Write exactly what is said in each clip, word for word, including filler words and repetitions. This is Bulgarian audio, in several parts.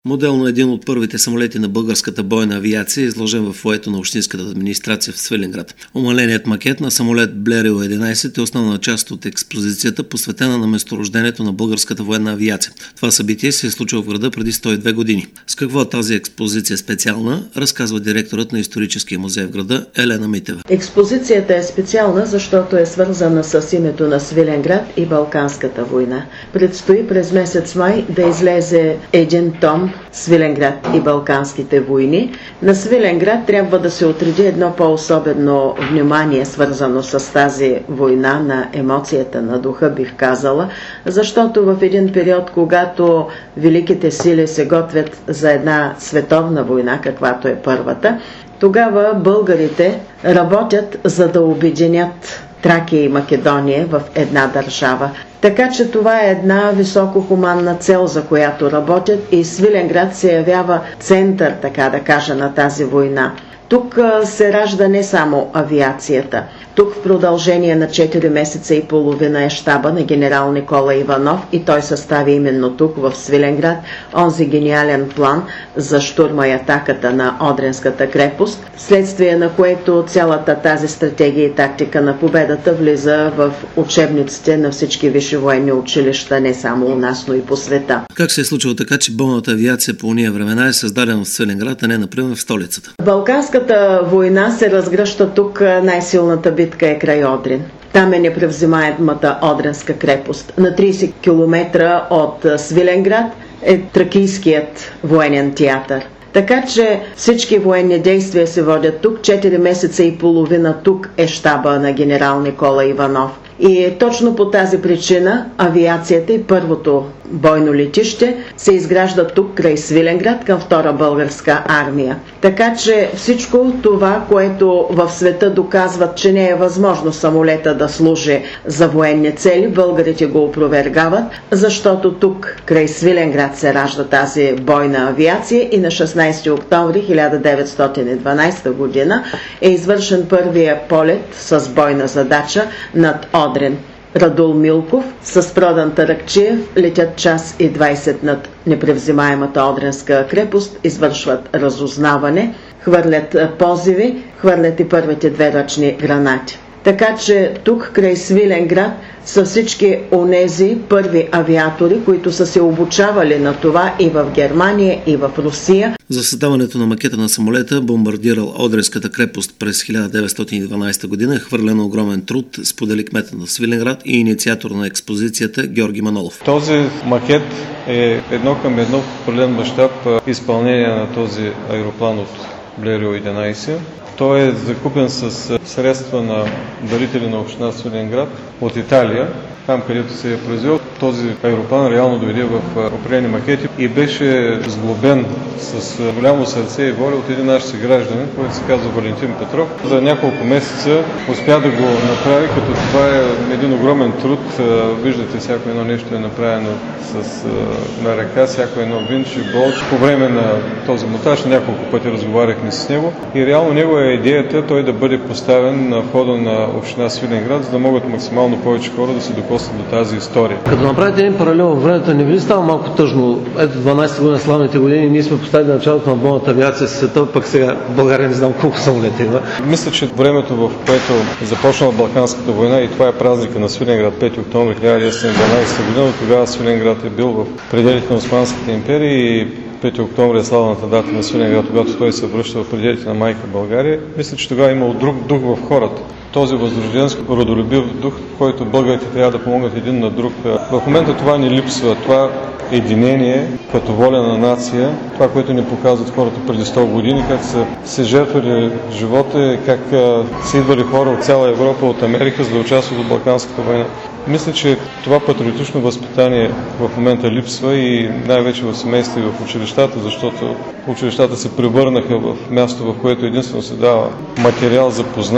Модел на един от първите самолети на българската бойна авиация е изложен в фоайето на общинската администрация в Свиленград. Умаленият макет на самолет Блерио единайсет е основна част от експозицията, посветена на месторождението на българската военна авиация. Това събитие се е случило в града преди сто и две години. С какво тази експозиция специална, разказва директорът на историческия музей в града Елена Митева. Експозицията е специална, защото е свързана с името на Свиленград и Балканската война. Предстои през месец май да излезе един том Свиленград и Балканските войни. На Свиленград трябва да се отреди едно по-особено внимание, свързано с тази война, на емоцията, на духа, бих казала, защото в един период, когато великите сили се готвят за една световна война, каквато е първата, тогава българите работят за да обединят Тракия и Македония в една държава. Така че това е една високохуманна цел, за която работят, и Свиленград се явява център, така да кажа, на тази война. Тук се ражда не само авиацията. Тук в продължение на четири месеца и половина е щаба на генерал Никола Иванов и той състави именно тук в Свиленград онзи гениален план за щурма и атаката на Одринската крепост, вследствие на което цялата тази стратегия и тактика на победата влиза в учебниците на всички висши военни училища, не само у нас, но и по света. Как се е случило така, че бойната авиация по уния времена е създадена в Свиленград, а не, например, в столицата? Балканската война се разгръща тук, най-силната битка е край Одрин. Там е непревзимаемата Одринска крепост. На трийсет километра от Свиленград е Тракийският военен театър. Така че всички военни действия се водят тук. Четири месеца и половина тук е щаба на генерал Никола Иванов. И точно по тази причина авиацията и първото бойно летище се изгражда тук край Свиленград към Втора българска армия. Така че всичко това, което в света доказват, че не е възможно самолета да служи за военни цели, българите го опровергават, защото тук край Свиленград се ражда тази бойна авиация и на шестнайсети октомври хиляда деветстотин и дванайсета година е извършен първия полет с бойна задача над Одрин. Радул Милков с Продан Таракчиев летят час и двайсет над непревзимаемата Одринска крепост, извършват разузнаване, хвърлят позиви, хвърлят и първите две ръчни гранати. Така че тук край Свиленград са всички онези първи авиатори, които са се обучавали на това и в Германия, и в Русия. За създаването на макета на самолета, бомбардирал Одринската крепост през хиляда деветстотин и дванайсета година, е хвърлен огромен труд, сподели кмета на Свиленград и инициатор на експозицията Георги Манолов. Този макет е едно към едно в определен мащаб изпълнение на този аероплан от Блерио единайсет. Той е закупен с средства на дарители на община Свиленград от Италия, там където се е произвел. Този аероплан реално дойде в определени макети и беше сглобен с голямо сърце и воля от един наш съгражданин, който се казва Валентин Петров. За няколко месеца успя да го направи, като това е един огромен труд. Виждате, всяко едно нещо е направено с на ръка, всяко едно винче, болт. По време на този монтаж няколко пъти разговаряхме с него и реално него е идеята той да бъде поставен на входа на община Свиленград, за да могат максимално повече хора да се докоснат до тази история. Като направите един паралел във времето, не ви ли става малко тъжно? Ето дванайсета година, славните години, ние сме поставили началото на бойната авиация в света, пък сега в България не знам колко самолети има. Мисля, че времето, в което започнала Балканската война, и това е празника на Свиленград, пети октомври хиляда деветстотин и дванайсета година, тогава Свиленград е бил в пределите на Османската империя и пети октомври е славната дата на Свиленград, когато той се връща в пределите на майка България. Мисля, че тогава е имал друг дух в хората. Този възрожденски родолюбив дух, в който българите трябва да помогнат един на друг. В момента това ни липсва. Това единение като воля на нация, това, което ни показват хората преди сто години, как са се жертвали живота, как са идвали хора от цяла Европа, от Америка, за да участват в Балканската война. Мисля, че това патриотично възпитание в момента липсва и най-вече в семейства и в училищата, защото училищата се превърнаха в място, в което единствено се дава материал за познание.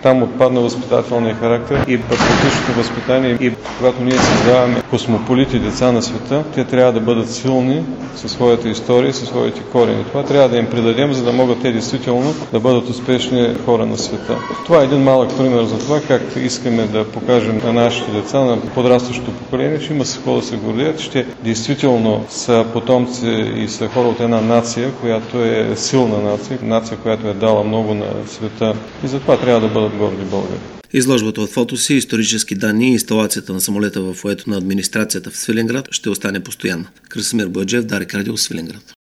Там отпадна възпитателния характер и патриотичното възпитание. И когато ние създаваме космополити деца на света, те трябва да бъдат силни със своята история, със своите корени. Това трябва да им придадем, за да могат те действително да бъдат успешни хора на света. Това е един малък пример за това как искаме да покажем на нашите деца, на подрастващото поколение, че има с какво да се гордеят, че действително са потомци и са хора от една нация, която е силна нация, нация, която е дала много на света и затова трябва да бъдат горди българи. Изложбата от фотоси, исторически данни и инсталацията на самолета във фоайето на администрацията в Свиленград ще остане постоянна. Красимир Бояджиев, Дарик радио, Свиленград.